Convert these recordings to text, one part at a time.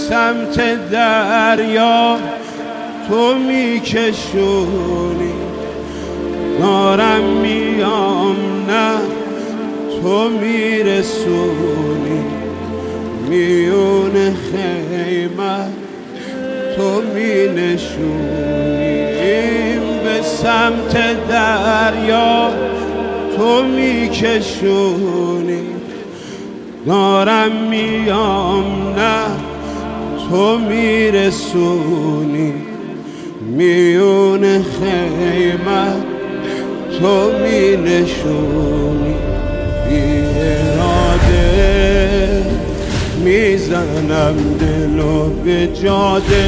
سمت دریا تو میکشونی، دارم میام نه تو میرسونی، میون خیمه تو مینشونی. به سمت دریا تو میکشونی، دارم میام نه تو میرسونی، میون خیمه تو مینشونی. بی اراده میزنم دلو به جاده،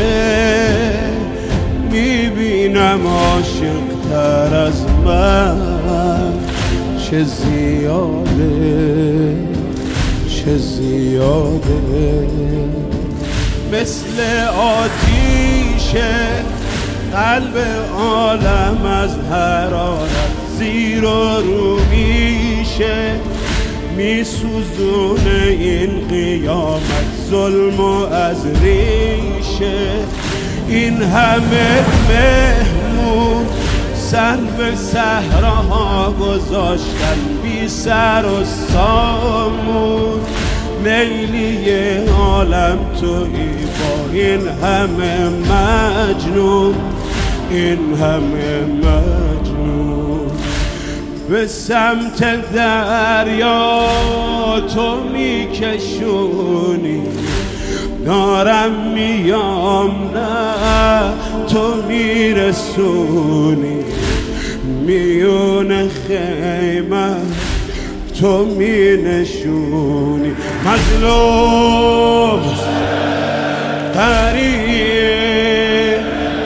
میبینم عاشق تر از من چه زیاده، چه زیاده. مثل آتیشه قلب عالم از حرارت زیر و رو میشه، میسوزونه این قیامت ظلم و از ریشه. این همه مهمون سر به صحراها گذاشتن بی سر و سامون، لیلی عالم تویی با این همه مجنون، این همه مجنون. به سمت دریا تو میکشونی، دارم میام نه تو میرسونی، میون خیمه تو مینشونی. مظلوم غریب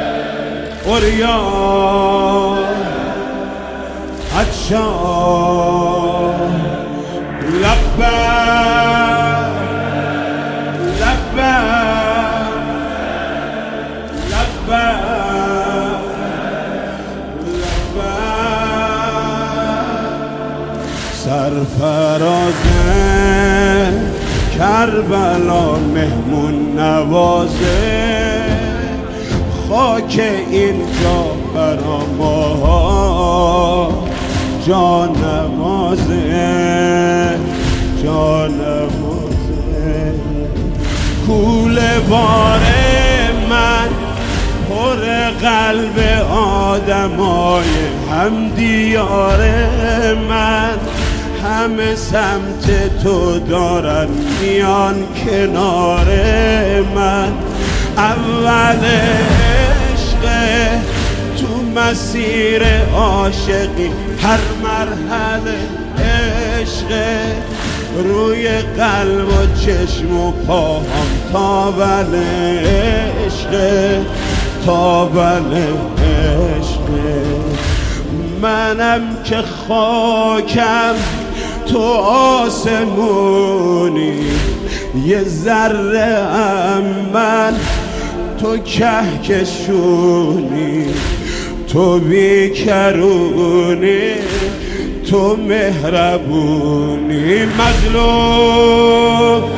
عریان عطشان لبک لبک لبک سرفرازه کربلا مهمون نوازه، خاک اینجا برا ما جانمازه، جانمازه. کوله بار من پر قلب آدمای هم دیار من، همه سمت تو دارن میان کنار من. اول عشق تو مسیر عاشقی، هر مرحله عشق روی قلب و چشم و پاهم تاول عشق، تاول عشق. منم که خاکم تو آسمونی، یه ذره ام من تو کهکشونی، تو بیکرونی تو مهربونی. مظلوم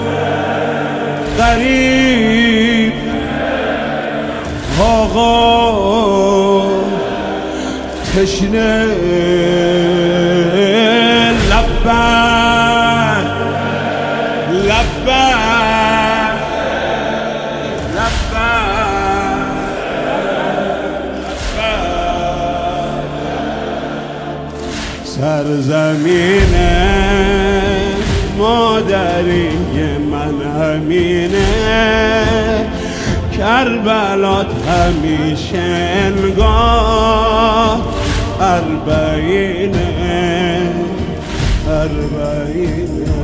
غریب آقا تشنه لبک لبک سرزمین مادری من همینه، کربلات همیشه انگار اربعینه، اربعینه.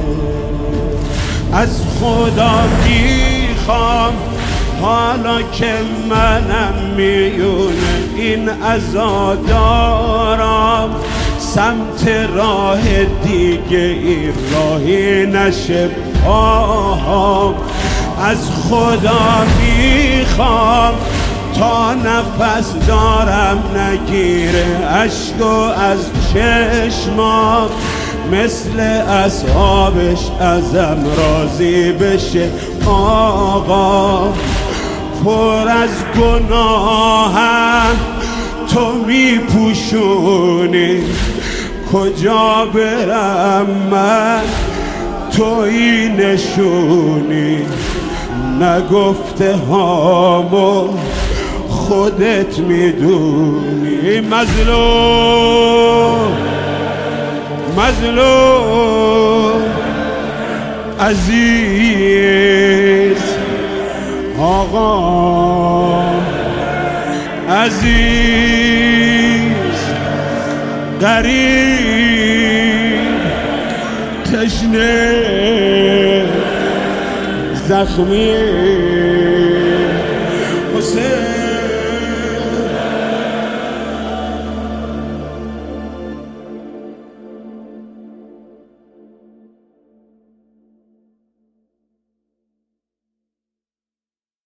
از خدا میخوام حالا که منم میونه این عزادارم، سمت راه دیگه این راهی نشه پاهم. از خدا میخوام تا نفس دارم نگیره اشک و از چشمام، مثل اصحابش ازم راضی بشه آقا پر از گناهم تو میپوشونی، کجا برم من تویی نشونی، نگفته هامو خودت میدونی. مظلوم مظلوم عزیز آقا عزیز، غریب تشنه زخمی حسین